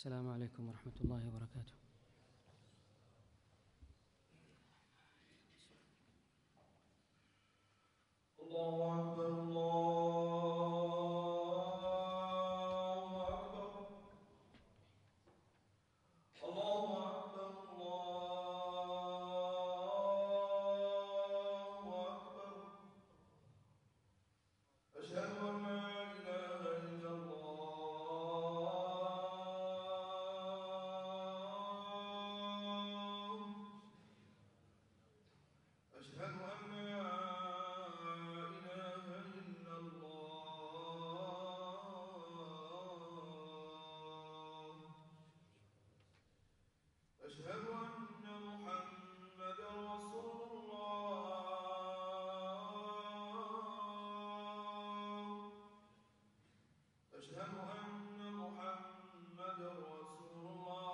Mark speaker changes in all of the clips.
Speaker 1: السلام عليكم ورحمة الله وبركاته.
Speaker 2: الله أكبر الله أكبر الله أكبر الله أكبر. أشهد أن لا إله إلا الله. أشهد أن لا إله إلا الله. أشهد أن محمدا رسول الله. أشهد أن محمدا رسول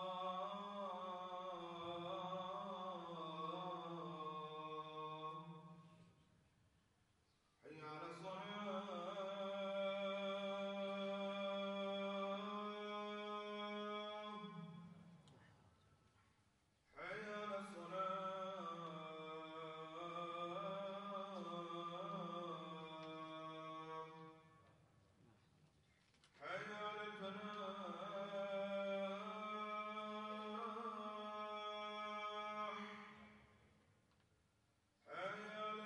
Speaker 2: الله. حي على الصلاة. حي على الصلاة. حي على الفلاح. حي على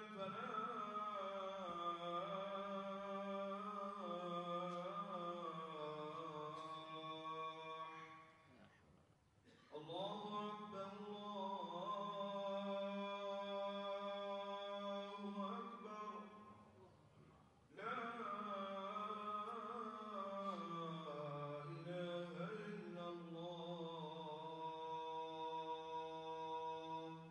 Speaker 2: الفلاح. الله أكبر الله أكبر. لا إله إلا الله.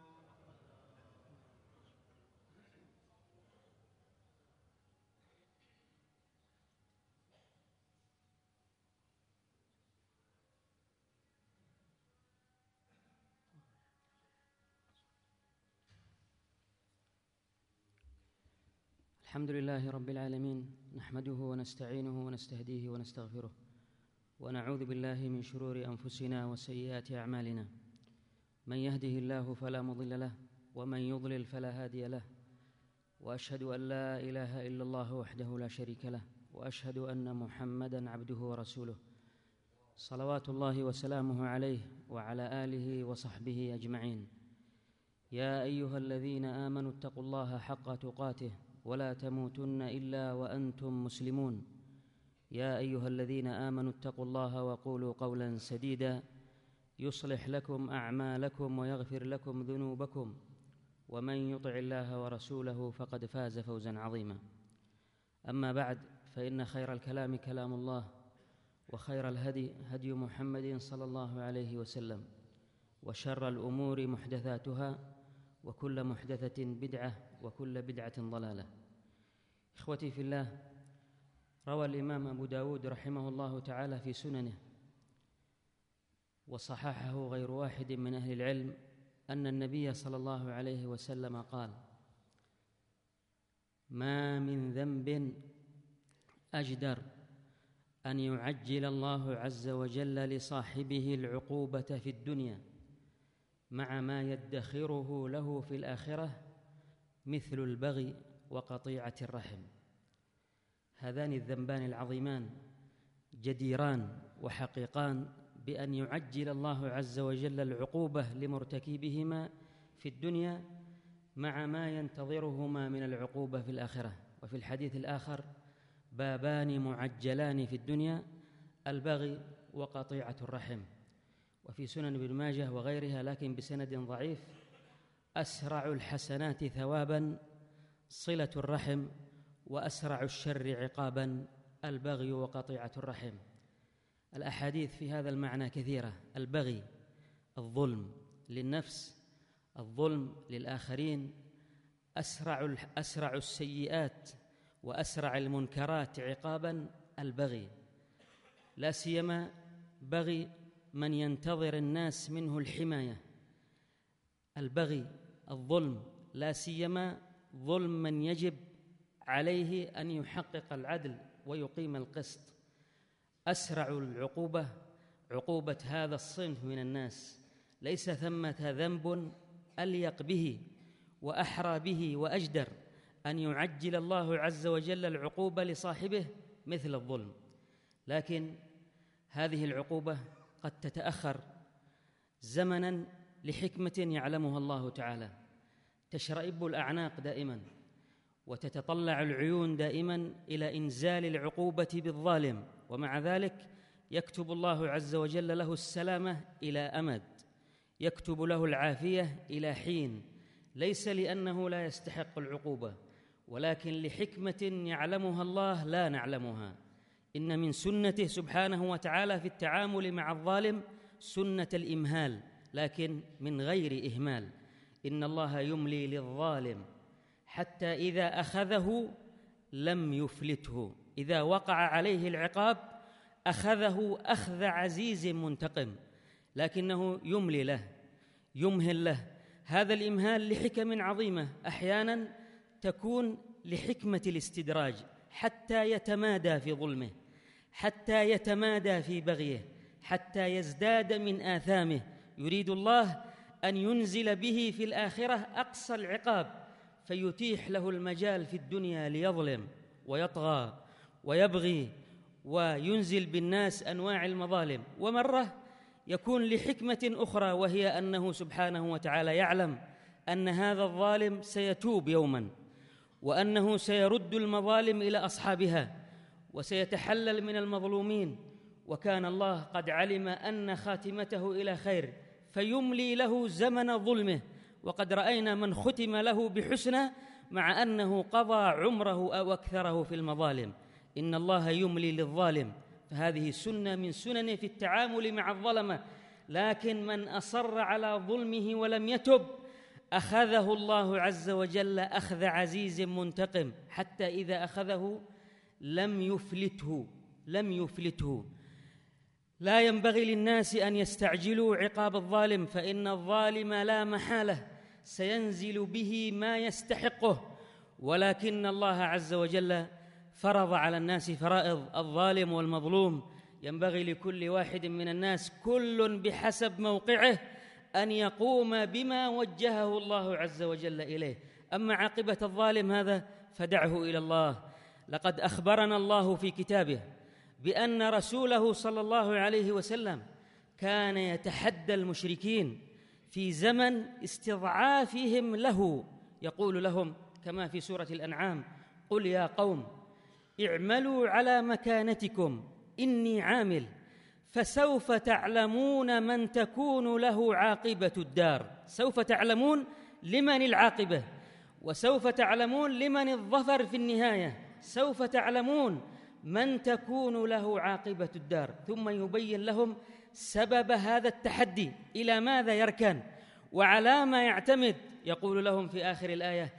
Speaker 1: الحمد لله رب العالمين، نحمده ونستعينه ونستهديه ونستغفره، ونعوذ بالله من شرور أنفسنا وسيئات أعمالنا. من يهده الله فلا مضل له، ومن يضلل فلا هادي له، وأشهد أن لا إله إلا الله وحده لا شريك له، وأشهد أن محمدًا عبده ورسوله، صلوات الله وسلامه عليه وعلى آله وصحبه أجمعين. يا أيها الذين آمنوا اتقوا الله حق تقاته ولا تموتن إلا وأنتم مسلمون. يا أيها الذين آمنوا اتقوا الله وقولوا قولا سديدا يصلح لكم أعمالكم ويغفر لكم ذنوبكم، ومن يطع الله ورسوله فقد فاز فوزا عظيما. أما بعد، فإن خير الكلام كلام الله، وخير الهدي هدي محمد صلى الله عليه وسلم، وشر الأمور محدثاتها، وكل محدثة بدعة، وكل بدعة ضلالة. إخوتي في الله، روى الإمام أبو داود رحمه الله تعالى في سننه، وصححه غير واحد من أهل العلم، أن النبي صلى الله عليه وسلم قال: ما من ذنب أجدر أن يعجل الله عز وجل لصاحبه العقوبة في الدنيا مع ما يدخره له في الآخرة مثل البغي وقطيعة الرحم. هذان الذنبان العظيمان جديران وحقيقان بأن يعجل الله عز وجل العقوبة لمرتكبهما في الدنيا مع ما ينتظرهما من العقوبة في الآخرة. وفي الحديث الآخر: بابان معجلان في الدنيا، البغي وقطيعة الرحم. وفي سنن ابن ماجه وغيرها لكن بسند ضعيف: أسرع الحسنات ثوابا صلة الرحم، وأسرع الشر عقابا البغي وقطيعة الرحم. الأحاديث في هذا المعنى كثيرة. البغي الظلم للنفس، الظلم للآخرين، أسرع السيئات وأسرع المنكرات عقابا البغي، لا سيما بغي من ينتظر الناس منه الحماية. البغي الظلم، لا سيما ظلم من يجب عليه أن يحقق العدل ويقيم القسط. أسرع العقوبة عقوبة هذا الصنف من الناس. ليس ثمة ذنب أليق به وأحرى به وأجدر أن يعجل الله عز وجل العقوبة لصاحبه مثل الظلم، لكن هذه العقوبة قد تتأخر زمناً لحكمة يعلمها الله تعالى. تشرئب الأعناق دائماً وتتطلع العيون دائماً إلى إنزال العقوبة بالظالم، ومع ذلك يكتب الله عز وجل له السلامة إلى أمد، يكتب له العافية إلى حين، ليس لأنه لا يستحق العقوبة، ولكن لحكمة يعلمها الله لا نعلمها. إن من سنته سبحانه وتعالى في التعامل مع الظالم سنة الإمهال، لكن من غير إهمال. إن الله يملي للظالم حتى إذا أخذه لم يفلته، إذا وقع عليه العقاب أخذه أخذ عزيز منتقم، لكنه يملي له، يمهل له. هذا الإمهال لحكم عظيمة، أحياناً تكون لحكمة الاستدراج، حتى يتمادى في ظلمه، حتى يتمادى في بغيه، حتى يزداد من آثامه. يريد الله أن ينزل به في الآخرة أقصى العقاب، فيتيح له المجال في الدنيا ليظلم ويطغى ويبغي وينزل بالناس أنواع المظالم. ومرة يكون لحكمة أخرى، وهي أنه سبحانه وتعالى يعلم أن هذا الظالم سيتوب يوماً، وأنه سيرد المظالم إلى أصحابها وسيتحلل من المظلومين، وكان الله قد علم أن خاتمته إلى خير، فيملي له زمن ظلمه. وقد رأينا من ختم له بحسنى مع أنه قضى عمره أو أكثره في المظالم. إن الله يملي للظالم، فهذه سنة من سننه في التعامل مع الظلمة. لكن من أصر على ظلمه ولم يتب أخذه الله عز وجل أخذ عزيز منتقم، حتى إذا أخذه لم يفلته. لا ينبغي للناس أن يستعجلوا عقاب الظالم، فإن الظالم لا محالة سينزل به ما يستحقه، ولكن الله عز وجل فرض على الناس فرائض. الظالم والمظلوم ينبغي لكل واحد من الناس كل بحسب موقعه أن يقوم بما وجهه الله عز وجل إليه. أما عاقبة الظالم هذا فدعه إلى الله. لقد أخبرنا الله في كتابه بأن رسوله صلى الله عليه وسلم كان يتحدى المشركين في زمن استضعافهم له، يقول لهم كما في سورة الأنعام: قل يا قوم اعملوا على مكانتكم إني عامل فسوف تعلمون من تكون له عاقبة الدار. سوف تعلمون لمن العاقبة، وسوف تعلمون لمن الظفر في النهاية، سوف تعلمون من تكون له عاقبة الدار. ثم يبين لهم سبب هذا التحدي، إلى ماذا يركن وعلى ما يعتمد. يقول لهم في آخر الآية: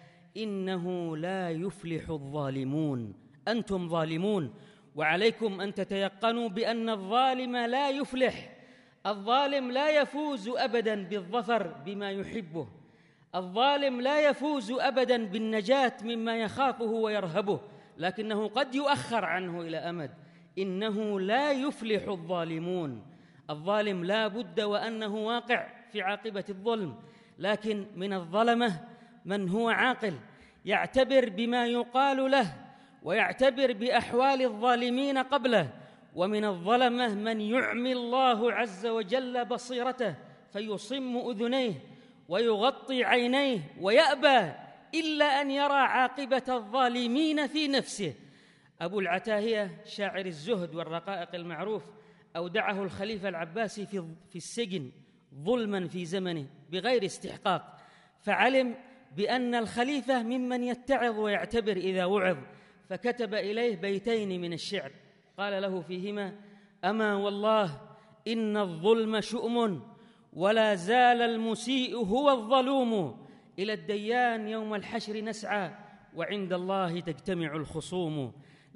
Speaker 1: إنه لا يفلح الظالمون. أنتم ظالمون، وعليكم أن تتيقنوا بأن الظالم لا يفلح. الظالم لا يفوز أبداً بالظفر بما يحبه، الظالم لا يفوز أبداً بالنجاة مما يخافه ويرهبه، لكنه قد يؤخر عنه إلى أمد. إنه لا يفلح الظالمون. الظالم لا بد وأنه واقع في عاقبة الظلم، لكن من الظلمة من هو عاقل يعتبر بما يقال له ويعتبر بأحوال الظالمين قبله، ومن الظلمة من يعمي الله عز وجل بصيرته فيصم أذنيه ويغطي عينيه ويأبى إلا أن يرى عاقبة الظالمين في نفسه. أبو العتاهية شاعر الزهد والرقائق المعروف أودعه الخليفة العباسي في السجن ظلما في زمنه بغير استحقاق، فعلم بأن الخليفة ممن يتعظ ويعتبر إذا وعظ، فكتب إليه بيتين من الشعر قال له فيهما: أما والله إن الظلم شؤم ولا زال المسيء هو الظلوم، إلى الديان يوم الحشر نسعى وعند الله تجتمع الخصوم.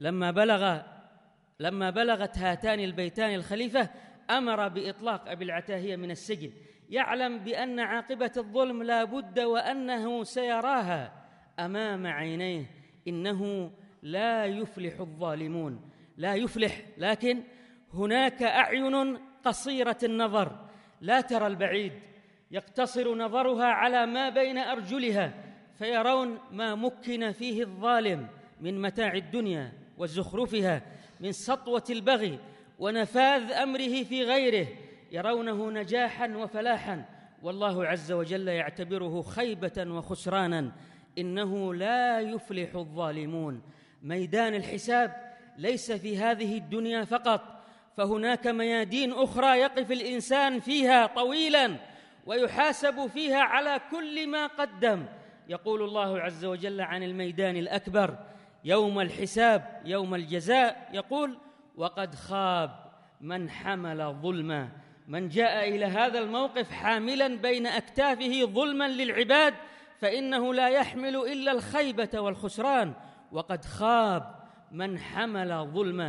Speaker 1: لما بلغت هاتان البيتان الخليفة أمر بإطلاق أبي العتاهية من السجن، يعلم بأن عاقبة الظلم لا بد وأنه سيراها أمام عينيه. إنه لا يفلح الظالمون، لا يفلح، لكن هناك أعين قصيرة النظر لا ترى البعيد، يقتصر نظرها على ما بين أرجلها، فيرون ما مكن فيه الظالم من متاع الدنيا وزخرفها، من سطوة البغي ونفاذ أمره في غيره، يرونه نجاحاً وفلاحاً، والله عز وجل يعتبره خيبة وخسرانا. إنه لا يفلح الظالمون. ميدان الحساب ليس في هذه الدنيا فقط، فهناك ميادين أخرى يقف الإنسان فيها طويلاً ويحاسب فيها على كل ما قدم. يقول الله عز وجل عن الميدان الأكبر يوم الحساب يوم الجزاء، يقول: وقد خاب من حمل ظلما. من جاء إلى هذا الموقف حاملاً بين أكتافه ظلماً للعباد فإنه لا يحمل إلا الخيبة والخسران. وقد خاب من حمل ظلما.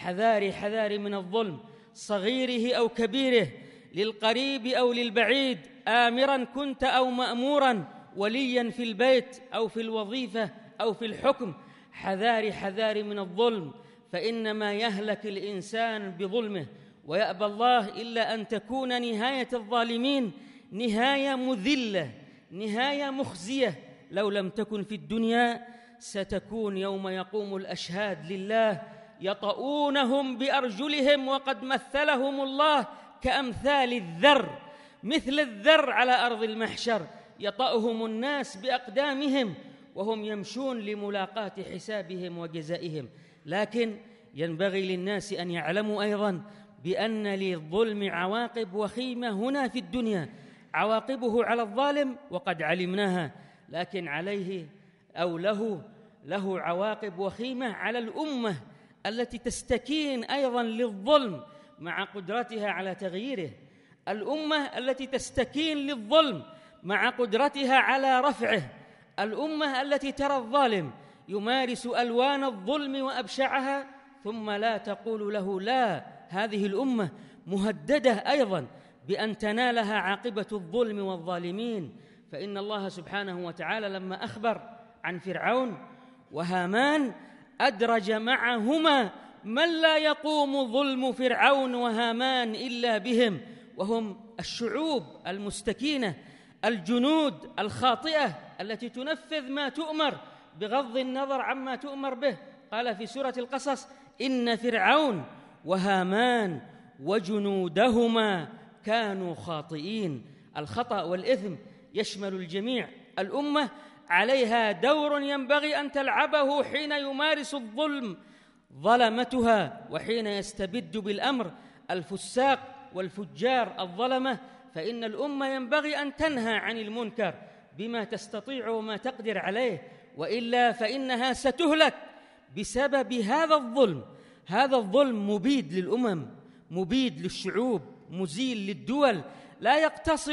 Speaker 1: حذاري من الظلم، صغيره أو كبيره، للقريب أو للبعيد، آمراً كنت أو مأموراً، ولياً في البيت أو في الوظيفة أو في الحكم. حذاري من الظلم، فإنما يهلك الإنسان بظلمه، ويأبى الله إلا أن تكون نهاية الظالمين نهاية مذلة، نهاية مخزية. لو لم تكن في الدنيا ستكون يوم يقوم الأشهاد لله يطؤونهم بأرجلهم، وقد مثلهم الله كأمثال الذر، مثل الذر على أرض المحشر، يطأهم الناس بأقدامهم وهم يمشون لملاقاة حسابهم وجزائهم. لكن ينبغي للناس أن يعلموا أيضاً بأن للظلم عواقب وخيمة هنا في الدنيا، عواقبه على الظالم وقد علمناها، لكن عليه أو له عواقب وخيمة على الأمة التي تستكين أيضاً للظلم مع قدرتها على تغييره، الأمة التي تستكين للظلم مع قدرتها على رفعه، الأمة التي ترى الظالم يمارس ألوان الظلم وأبشعها ثم لا تقول له لا. هذه الأمة مهددة أيضاً بأن تنالها عاقبة الظلم والظالمين. فإن الله سبحانه وتعالى لما أخبر عن فرعون وهامان أدرج معهما من لا يقوم ظلم فرعون وهامان إلا بهم، وهم الشعوب المستكينة، الجنود الخاطئة التي تنفذ ما تؤمر بغض النظر عما تؤمر به. قال في سورة القصص: إن فرعون وهامان وجنودهما كانوا خاطئين. الخطأ والإثم يشمل الجميع. الأمة عليها دور ينبغي أن تلعبه حين يمارس الظلم ظلمتها، وحين يستبد بالأمر الفساق والفجار الظلمة، فإن الأمة ينبغي أن تنهى عن المنكر بما تستطيع وما تقدر عليه، وإلا فإنها ستهلك بسبب هذا الظلم. هذا الظلم مبيد للأمم، مبيد للشعوب، مزيل للدول، لا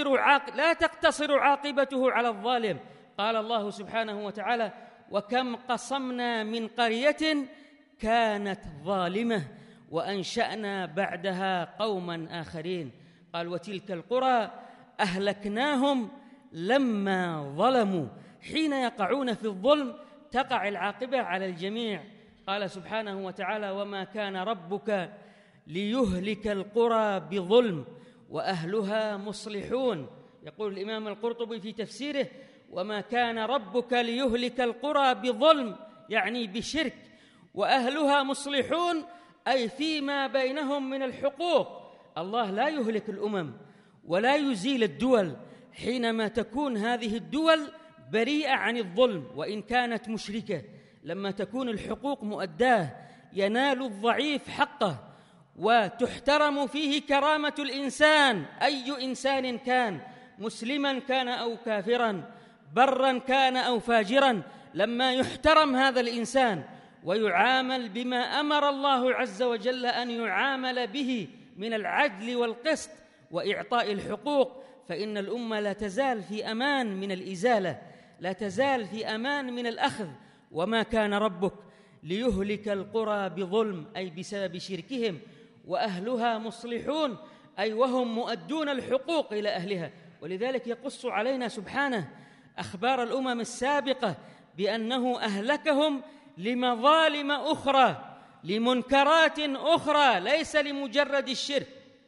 Speaker 1: تقتصر عاقبته على الظالم. قال الله سبحانه وتعالى: وكم قصمنا من قرية كانت ظالمة وأنشأنا بعدها قوما آخرين. قال: وتلك القرى أهلكناهم لما ظلموا. حين يقعون في الظلم تقع العاقبة على الجميع. قال سبحانه وتعالى: وما كان ربك ليهلك القرى بظلم وأهلها مصلحون. يقول الإمام القرطبي في تفسيره: وما كان ربك ليهلك القرى بظلم، يعني بشرك، وأهلها مصلحون، أي فيما بينهم من الحقوق. الله لا يهلك الأمم ولا يزيل الدول حينما تكون هذه الدول بريئة عن الظلم وإن كانت مشركة. لما تكون الحقوق مؤداة ينال الضعيف حقه وتحترم فيه كرامة الإنسان، أي إنسان كان، مسلما كان أو كافرا، برا كان أو فاجرا، لما يحترم هذا الإنسان ويعامل بما أمر الله عز وجل أن يعامل به من العدل والقسط وإعطاء الحقوق، فإن الأمة لا تزال في أمان من الإزالة، لا تزال في أمان من الأخذ. وما كان ربك ليهلك القرى بظلم، أي بسبب شركهم، وأهلها مصلحون، أي وهم مؤدون الحقوق إلى أهلها. ولذلك يقص علينا سبحانه أخبار الأمم السابقة بأنه أهلكهم لمظالم أخرى، لمنكرات أخرى، ليس لمجرد الشرك.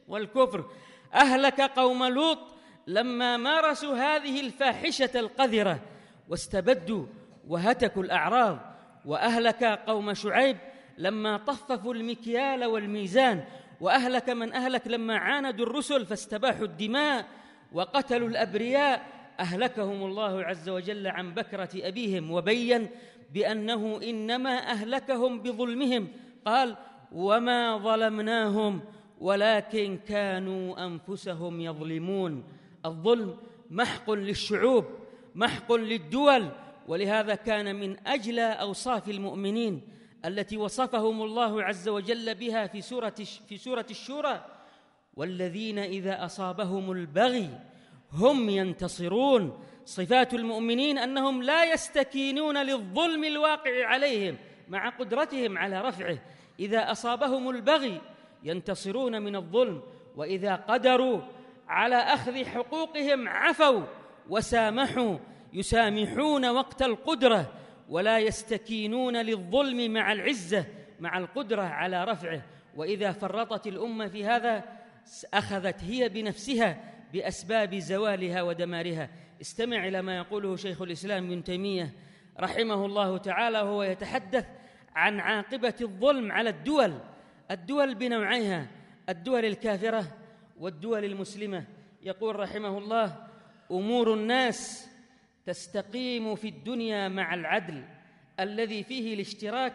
Speaker 1: والكفر، أهلك قوم لوط لما مارسوا هذه الفاحشة القذرة واستبدوا وهتكوا الأعراض، وأهلك قوم شعيب لما طففوا المكيال والميزان، وأهلك من أهلك لما عاندوا الرسل فاستباحوا الدماء وقتلوا الأبرياء. أهلكهم الله عز وجل عن بكرة أبيهم، وبين بأنه إنما أهلكهم بظلمهم، قال: وما ظلمناهم ولكن كانوا أنفسهم يظلمون. الظلم محق للشعوب، محق للدول، ولهذا كان من أجل أوصاف المؤمنين التي وصفهم الله عز وجل بها في سورة الشورى: والذين إذا أصابهم البغي هم ينتصرون. صفات المؤمنين أنهم لا يستكينون للظلم الواقع عليهم مع قدرتهم على رفعه. إذا أصابهم البغي ينتصرون من الظلم، وإذا قدروا على أخذ حقوقهم عفوا وسامحوا، يسامحون وقت القدرة، ولا يستكينون للظلم مع العزة، مع القدرة على رفعه. وإذا فرطت الأمة في هذا أخذت هي بنفسها بأسباب زوالها ودمارها. استمع إلى ما يقوله شيخ الإسلام ابن تيمية رحمه الله تعالى وهو يتحدث عن عاقبة الظلم على الدول بنوعيها، الدول الكافرة والدول المسلمة. يقول رحمه الله: أمور الناس تستقيم في الدنيا مع العدل الذي فيه الاشتراك،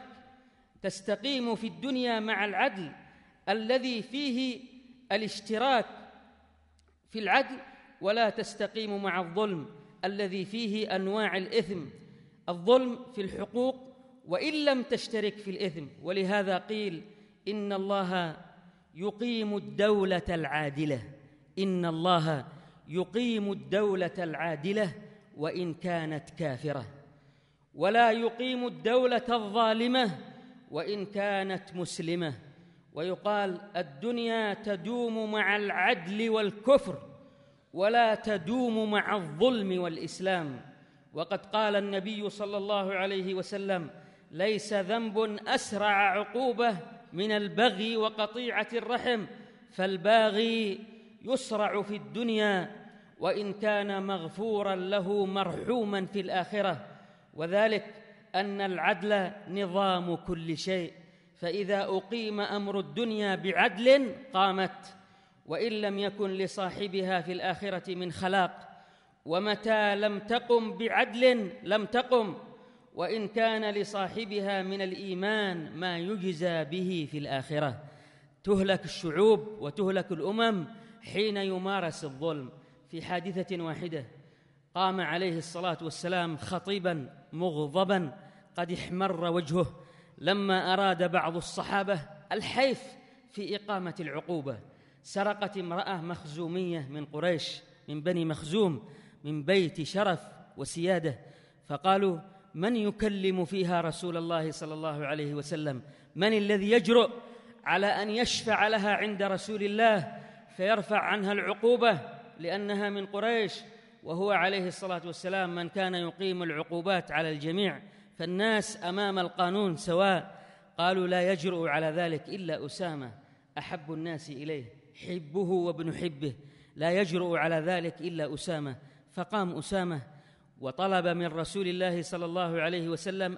Speaker 1: تستقيم في الدنيا مع العدل الذي فيه الاشتراك في العدل، ولا تستقيم مع الظلم الذي فيه أنواع الإثم. الظلم في الحقوق وإن لم تشترك في الإثم، ولهذا قيل: إن الله يقيم الدولة العادلة، إن الله يقيم الدولة العادلة وإن كانت كافرة، ولا يقيم الدولة الظالمة وإن كانت مسلمة. ويقال: الدنيا تدوم مع العدل والكفر ولا تدوم مع الظلم والإسلام. وقد قال النبي صلى الله عليه وسلم: ليس ذنب أسرع عقوبة من البغي وقطيعة الرحم، فالباغي يسرع في الدنيا وإن كان مغفورا له مرحوما في الآخرة. وذلك أن العدل نظام كل شيء، فإذا أقيم أمر الدنيا بعدل قامت، وإن لم يكن لصاحبها في الآخرة من خلاق، ومتى لم تقم بعدل لم تقم، وإن كان لصاحبها من الإيمان ما يجزى به في الآخرة. تهلك الشعوب وتهلك الأمم حين يمارس الظلم. في حادثة واحدة قام عليه الصلاة والسلام خطيبا مغضبا قد احمر وجهه لما أراد بعض الصحابة الحيف في إقامة العقوبة. سرقت امرأة مخزومية من قريش، من بني مخزوم، من بيت شرف وسيادة، فقالوا: من يكلم فيها رسول الله صلى الله عليه وسلم؟ من الذي يجرؤ على أن يشفع لها عند رسول الله فيرفع عنها العقوبة لأنها من قريش؟ وهو عليه الصلاة والسلام من كان يقيم العقوبات على الجميع، فالناس أمام القانون سواء. قالوا: لا يجرؤ على ذلك إلا أسامة أحب الناس إليه، حبه وابن حبه، لا يجرؤ على ذلك إلا أسامة. فقام أسامة وطلب من رسول الله صلى الله عليه وسلم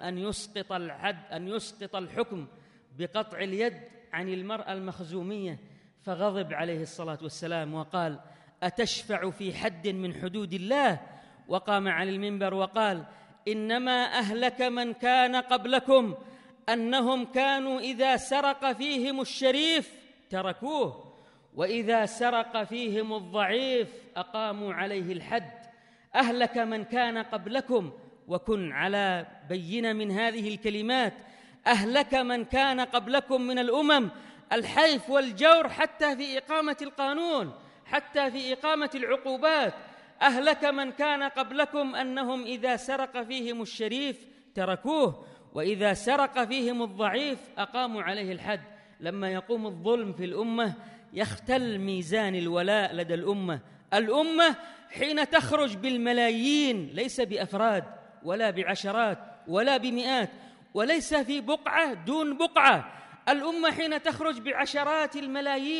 Speaker 1: أن يسقط الحكم بقطع اليد عن المرأة المخزومية، فغضب عليه الصلاة والسلام وقال: أتشفع في حد من حدود الله؟ وقام على المنبر وقال: إنما أهلك من كان قبلكم أنهم كانوا إذا سرق فيهم الشريف تركوه، وإذا سرق فيهم الضعيف أقاموا عليه الحد. أهلك من كان قبلكم، وكن على بينة من هذه الكلمات: أهلك من كان قبلكم من الأمم الحيف والجور حتى في إقامة القانون، حتى في إقامة العقوبات. أهلك من كان قبلكم أنهم إذا سرق فيهم الشريف تركوه، وإذا سرق فيهم الضعيف أقاموا عليه الحد. لما يقوم الظلم في الأمة يختل ميزان الولاء لدى الأمة حين تخرج بالملايين، ليس بأفراد ولا بعشرات ولا بمئات، وليس في بقعة دون بقعة. الأمة حين تخرج بعشرات الملايين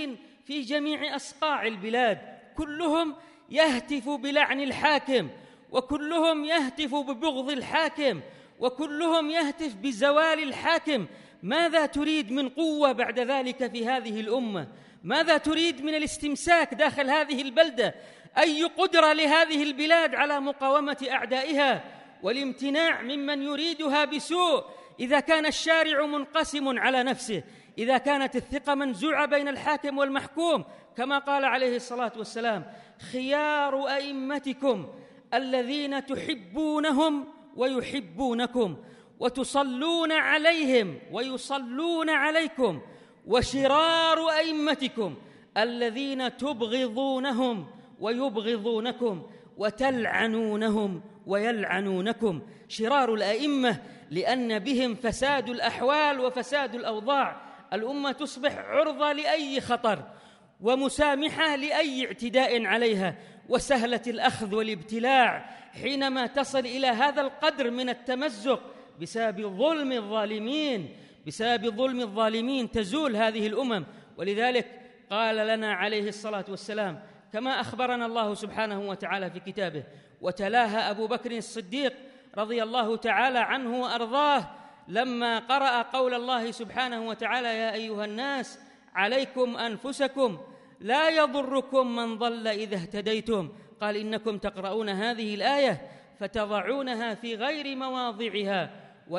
Speaker 1: في جميع أصقاع البلاد، كلهم يهتف بلعن الحاكم، وكلهم يهتف ببغض الحاكم، وكلهم يهتف بزوال الحاكم. ماذا تريد من قوة بعد ذلك في هذه الأمة؟ ماذا تريد من الاستمساك داخل هذه البلدة؟ أي قدرة لهذه البلاد على مقاومة أعدائها والامتناع ممن يريدها بسوء إذا كان الشارع منقسم على نفسه، إذا كانت الثقة منزوعة بين الحاكم والمحكوم، كما قال عليه الصلاة والسلام: خيار أئمتكم الذين تحبونهم ويحبونكم وتصلون عليهم ويصلون عليكم، وشرار أئمتكم الذين تبغضونهم ويبغضونكم وتلعنونهم ويلعنونكم. شرار الأئمة لأن بهم فساد الأحوال وفساد الأوضاع، الأمة تصبح عرضة لأي خطر ومسامحة لأي اعتداء عليها، وسهلة الأخذ والابتلاع حينما تصل إلى هذا القدر من التمزق بسبب ظلم الظالمين. بسبب ظلم الظالمين تزول هذه الأمم. ولذلك قال لنا عليه الصلاة والسلام كما أخبرنا الله سبحانه وتعالى في كتابه، وتلاها أبو بكر الصديق رضي الله تعالى عنه وأرضاه لما قرأ قول الله سبحانه وتعالى: يا أيها الناس عليكم أنفسكم لا يضركم من ضل إذا اهتديتم. قال: إنكم تقرؤون هذه الآية فتضعونها في غير مواضعها،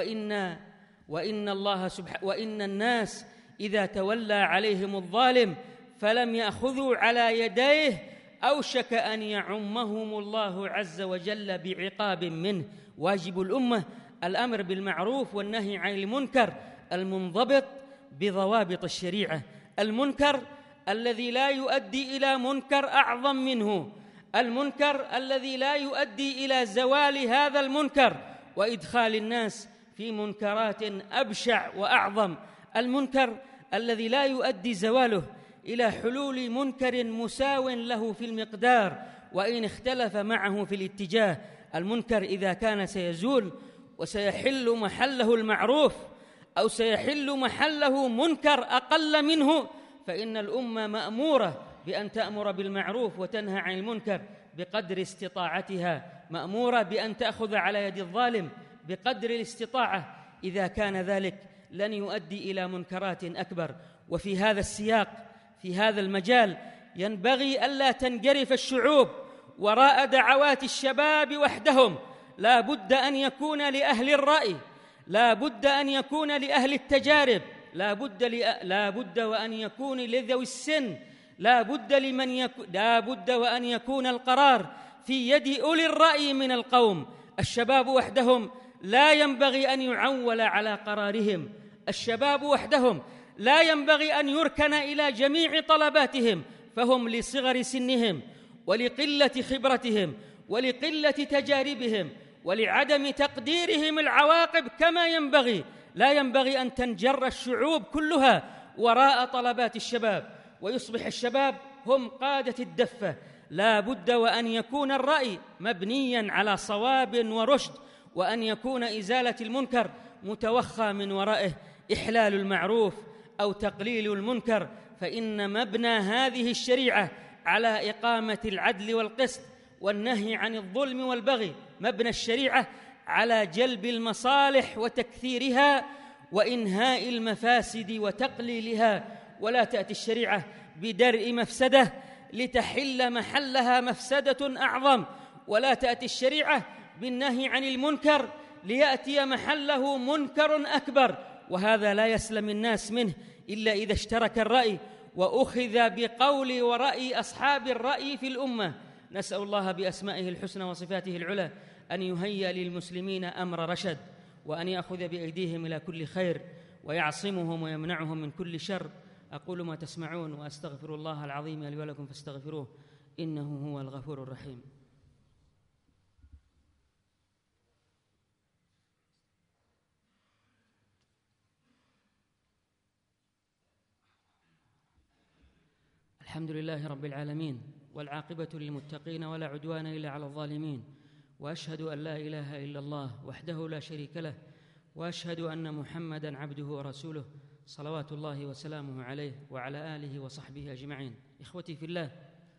Speaker 1: وإن الناس إذا تولى عليهم الظالم فلم يأخذوا على يديه أوشك أن يعمهم الله عز وجل بعقاب منه. واجب الأمة الأمر بالمعروف والنهي عن المنكر المنضبط بضوابط الشريعة، المنكر الذي لا يؤدي إلى منكر أعظم منه، المنكر الذي لا يؤدي إلى زوال هذا المنكر وإدخال الناس في منكرات أبشع وأعظم، المنكر الذي لا يؤدي زواله إلى حلول منكر مساو له في المقدار وإن اختلف معه في الاتجاه. المنكر إذا كان سيزول وسيحل محله المعروف أو سيحل محله منكر أقل منه، فإن الأمة مأمورة بأن تأمر بالمعروف وتنهى عن المنكر بقدر استطاعتها، مأمورة بأن تأخذ على يد الظالم بقدر الاستطاعة، إذا كان ذلك لن يؤدي إلى منكرات أكبر. وفي هذا السياق، في هذا المجال، ينبغي ألا تنجرف الشعوب وراء دعوات الشباب وحدهم. لا بد أن يكون لأهل الرأي، لا بد أن يكون لأهل التجارب، لا بد وأن يكون لذوي السن، لا بد وأن يكون القرار في يد أولي الرأي من القوم. الشباب وحدهم لا ينبغي أن يعول على قرارهم، الشباب وحدهم لا ينبغي أن يركن إلى جميع طلباتهم، فهم لصغر سنهم ولقلة خبرتهم ولقلة تجاربهم ولعدم تقديرهم العواقب كما ينبغي، لا ينبغي أن تنجر الشعوب كلها وراء طلبات الشباب ويصبح الشباب هم قادة الدفة. لا بد وأن يكون الرأي مبنياً على صواب ورشد، وأن يكون إزالة المنكر متوخى من ورائه إحلال المعروف أو تقليل المنكر، فإن مبنى هذه الشريعة على إقامة العدل والقسط والنهي عن الظلم والبغي، مبنى الشريعة على جلب المصالح وتكثيرها وإنهاء المفاسد وتقليلها. ولا تأتي الشريعة بدرء مفسدة لتحل محلها مفسدة أعظم، ولا تأتي الشريعة بالنهي عن المنكر ليأتي محله منكر أكبر، وهذا لا يسلم الناس منه إلا إذا اشترك الرأي وأخذ بقول ورأي أصحاب الرأي في الأمة. نسأل الله بأسمائه الحسنى وصفاته العلى أن يهيئ للمسلمين أمر رشد، وأن يأخذ بأيديهم إلى كل خير ويعصمهم ويمنعهم من كل شر. أقول ما تسمعون وأستغفر الله العظيم لي ولكم فاستغفروه إنه هو الغفور الرحيم. الحمد لله رب العالمين، والعاقبة للمتقين ولا عدوان إلا على الظالمين، وأشهد أن لا إله إلا الله وحده لا شريك له، وأشهد أن محمدًا عبده ورسوله صلوات الله وسلامه عليه وعلى آله وصحبه أجمعين. إخوتي في الله،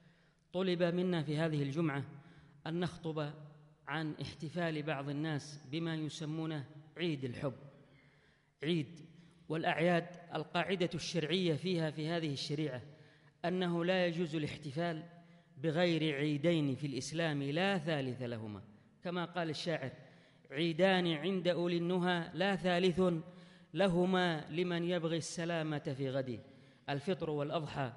Speaker 1: طلب منا في هذه الجمعة أن نخطب عن احتفال بعض الناس بما يسمونه عيد الحب. عيد والأعياد القاعدة الشرعية فيها في هذه الشريعة أنه لا يجوز الاحتفال بغير عيدين في الإسلام لا ثالث لهما، كما قال الشاعر: عيدان عند أولي النهى لا ثالث لهما لمن يبغي السلامة في غد، الفطر والأضحى،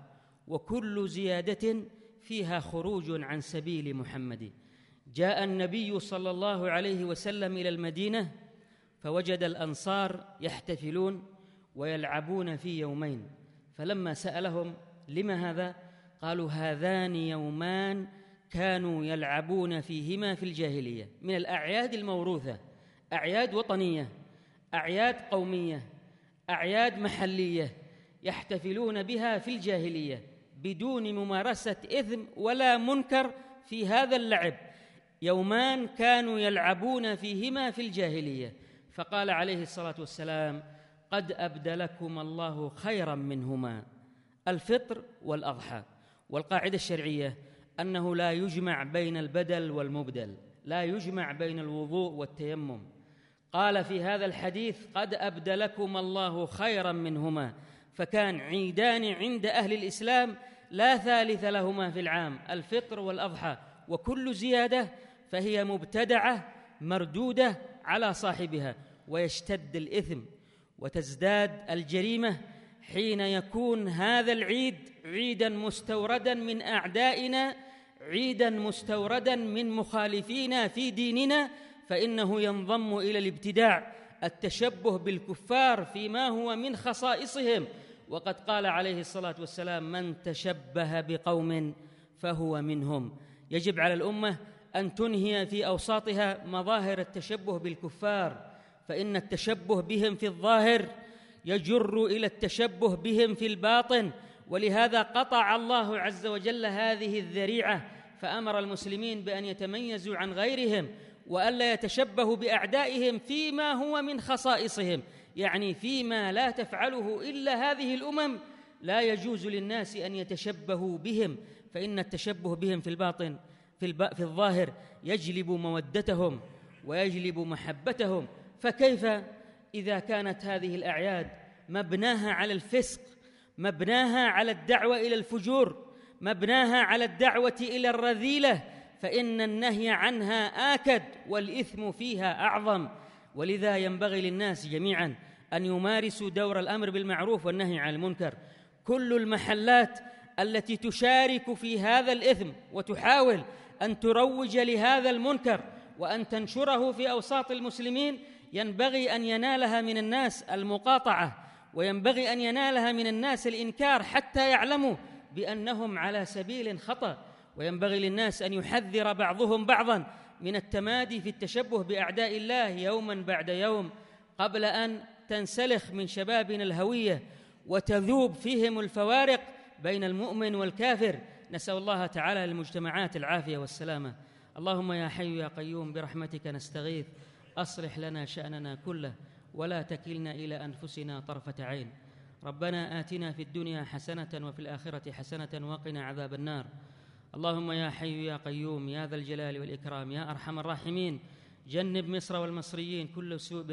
Speaker 1: وكل زيادة فيها خروج عن سبيل محمد. جاء النبي صلى الله عليه وسلم إلى المدينة فوجد الأنصار يحتفلون ويلعبون في يومين، فلما سألهم لما هذا؟ قالوا: هذان يومان كانوا يلعبون فيهما في الجاهلية. من الأعياد الموروثة، أعياد وطنية، أعياد قومية، أعياد محلية يحتفلون بها في الجاهلية بدون ممارسة إثم ولا منكر في هذا اللعب. يومان كانوا يلعبون فيهما في الجاهلية، فقال عليه الصلاة والسلام: قد أبدلكم الله خيرا منهما، الفطر والأضحى. والقاعدة الشرعية أنه لا يجمع بين البدل والمبدل، لا يجمع بين الوضوء والتيمم. قال في هذا الحديث: قد أبدلكم الله خيرا منهما، فكان عيدان عند أهل الإسلام لا ثالث لهما في العام، الفطر والأضحى، وكل زيادة فهي مبتدعة مردودة على صاحبها، ويشتد الإثم وتزداد الجريمة حين يكون هذا العيد عيداً مستورداً من أعدائنا، عيداً مستورداً من مخالفينا في ديننا، فإنه ينضم إلى الابتداع، التشبه بالكفار فيما هو من خصائصهم. وقد قال عليه الصلاة والسلام: من تشبه بقوم فهو منهم. يجب على الأمة أن تنهي في أوساطها مظاهر التشبه بالكفار، فإن التشبه بهم في الظاهر يجر إلى التشبه بهم في الباطن، ولهذا قطع الله عز وجل هذه الذريعة، فأمر المسلمين بأن يتميزوا عن غيرهم وألا يتشبهوا بأعدائهم فيما هو من خصائصهم، يعني فيما لا تفعله إلا هذه الأمم لا يجوز للناس أن يتشبهوا بهم، فإن التشبه بهم في الباطن في الظاهر يجلب مودتهم ويجلب محبتهم. فكيف إذا كانت هذه الأعياد مبناها على الفسق، مبناها على الدعوة إلى الفجور، مبناها على الدعوة إلى الرذيلة، فإن النهي عنها آكد والإثم فيها أعظم. ولذا ينبغي للناس جميعاً أن يمارسوا دور الأمر بالمعروف والنهي عن المنكر. كل المحلات التي تشارك في هذا الإثم وتحاول أن تروج لهذا المنكر وأن تنشره في أوساط المسلمين ينبغي أن ينالها من الناس المقاطعة، وينبغي أن ينالها من الناس الإنكار حتى يعلموا بأنهم على سبيل خطأ. وينبغي للناس أن يحذر بعضهم بعضاً من التمادي في التشبه بأعداء الله يوماً بعد يوم، قبل أن تنسلخ من شبابنا الهوية وتذوب فيهم الفوارق بين المؤمن والكافر. نسأل الله تعالى للمجتمعات العافية والسلامة. اللهم يا حي يا قيوم برحمتك نستغيث، أصلح لنا شأننا كله ولا تكلنا إلى أنفسنا طرفة عين. ربنا آتنا في الدنيا حسنة وفي الآخرة حسنة وقنا عذاب النار. اللهم يا حي يا قيوم يا ذا الجلال والإكرام يا أرحم الراحمين، جنب مصر والمصريين كل سوء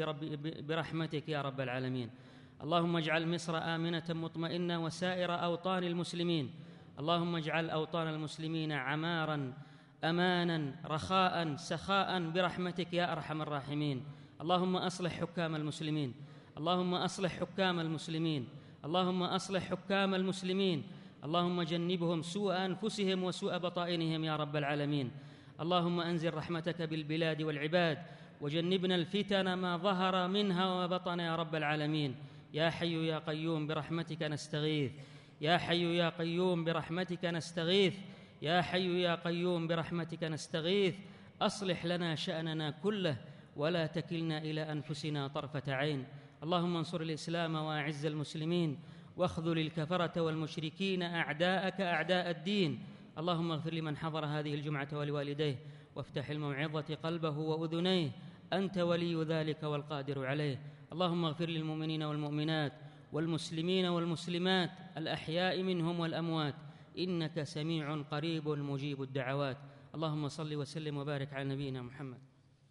Speaker 1: برحمتك يا رب العالمين. اللهم اجعل مصر آمنة مطمئنة وسائر أوطان المسلمين. اللهم اجعل أوطان المسلمين عماراً أماناً رخاء سخاء برحمتك يا أرحم الراحمين. اللهم أصلح حكام المسلمين، اللهم أصلح حكام المسلمين، اللهم أصلح حكام المسلمين، اللهم جنبهم سوء أنفسهم وسوء بطائنهم يا رب العالمين. اللهم أنزل رحمتك بالبلاد والعباد، وجنبنا الفتن ما ظهر منها وبطن يا رب العالمين. يا حي يا قيوم برحمتك نستغيث، يا حي يا قيوم برحمتك نستغيث، يا حي يا قيوم برحمتك نستغيث. أصلح لنا شأننا كله ولا تكلنا إلى أنفسنا طرفة عين. اللهم انصر الإسلام وأعز المسلمين، واخذل الكفرة والمشركين أعداءك أعداء الدين. اللهم اغفر لمن حضر هذه الجمعة ولوالديه، وافتح الموعظة قلبه وأذنيه، أنت ولي ذلك والقادر عليه. اللهم اغفر للمؤمنين والمؤمنات والمسلمين والمسلمات الأحياء منهم والأموات، إنك سميع قريب مجيب الدعوات. اللهم صل وسلم وبارك على نبينا محمد.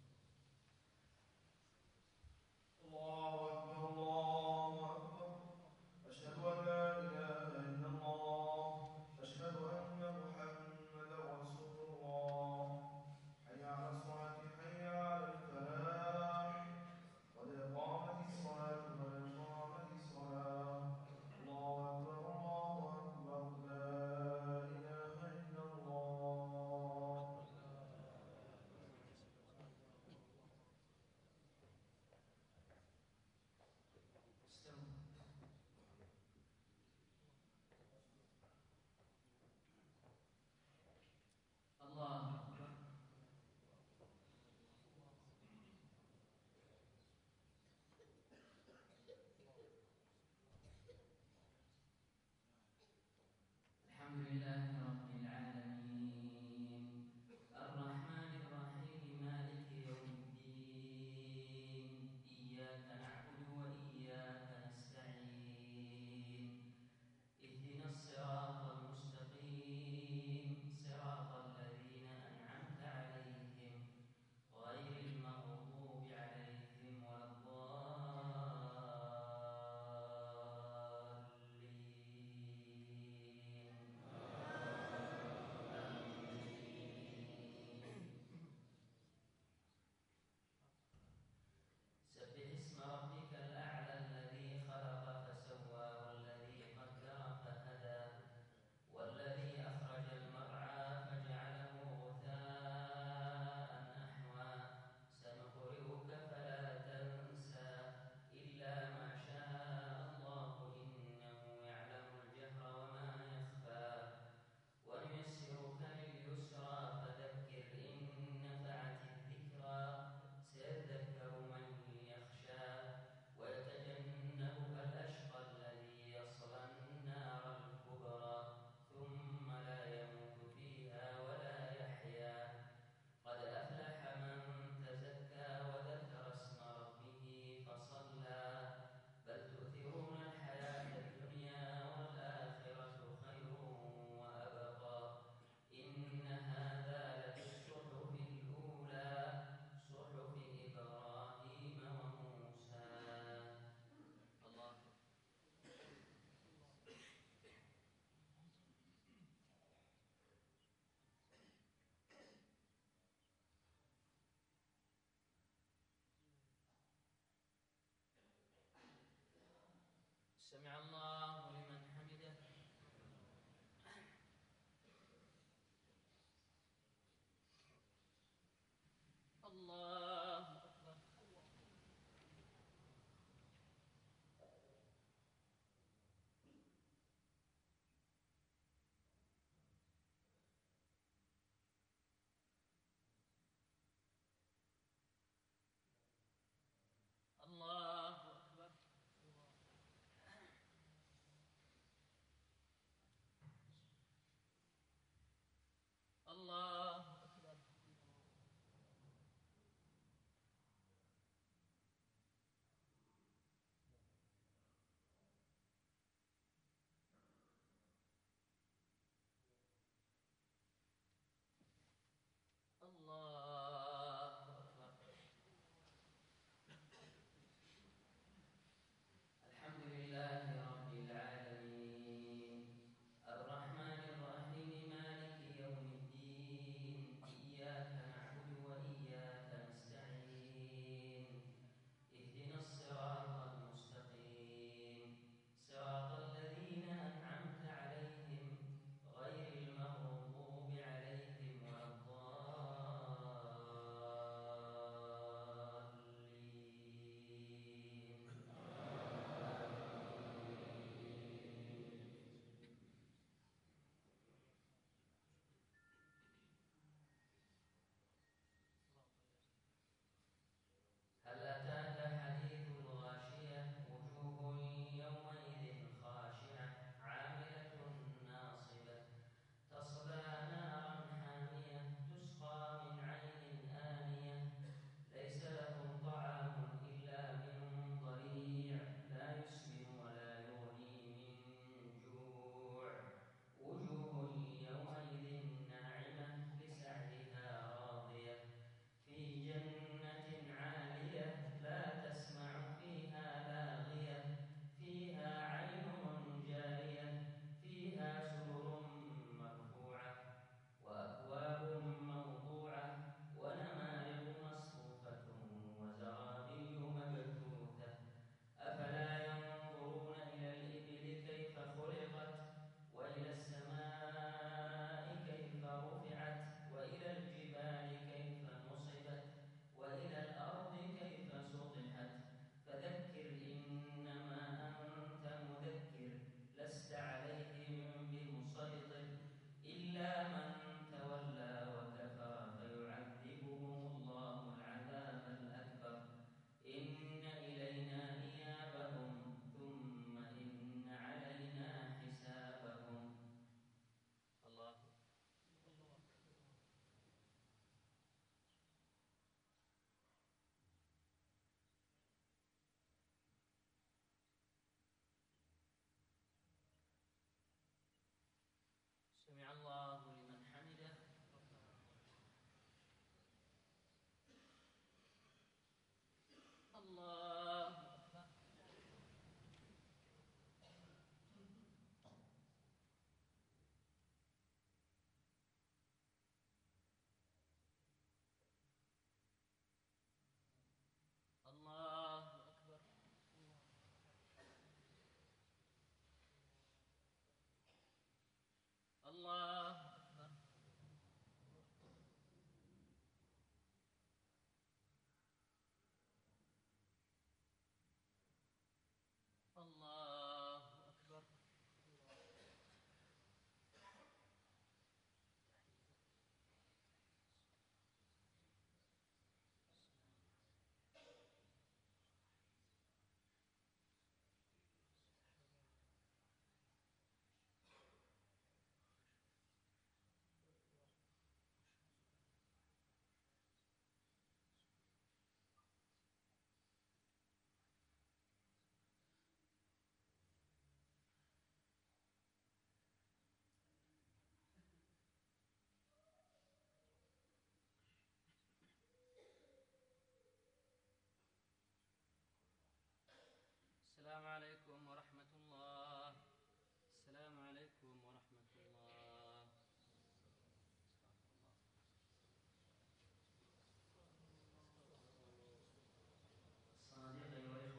Speaker 2: الله أكبر الله أكبر. أشهد أن لا إله إلا الله. أشهد أن محمدا رسول الله. حي على الصلاة حي على الفلاح. قد قامت الصلاة قد قامت الصلاة. الله أكبر الله أكبر. لا إله إلا الله.
Speaker 1: الله أكبر. الحمد لله رب العالمين، الرحمن الرحيم، مالك يوم الدين، إياك نعبد وإياك نستعين، اهدنا الصراط المستقيم، صراط الذين أنعمت عليهم غير المغضوب عليهم ولا سبح اسم ربك الأعلى الذي خلق فسوى والذي قدر فهدى والذي أخرج المرعى فجعله غثاء أحوى سنقرئك فلا تنسى إلا ما شاء الله إنه يعلم الجهر وما يخفى ونيسرك لليسرى فذكر إن نفعت الذكرى سيذكر من يخشى ويتجنبها الأشقى الذي يصلى النار الكبرى ثم لا يموت فيها ولا يحيا قد أفلح من تزكى وذكر اسم ربه فصلى بل تؤثرون الحياة الدنيا والآخرة خير وأبقى إن هذا لفي الصحف الأولى صحف إبراهيم وموسى. الله. سمع الله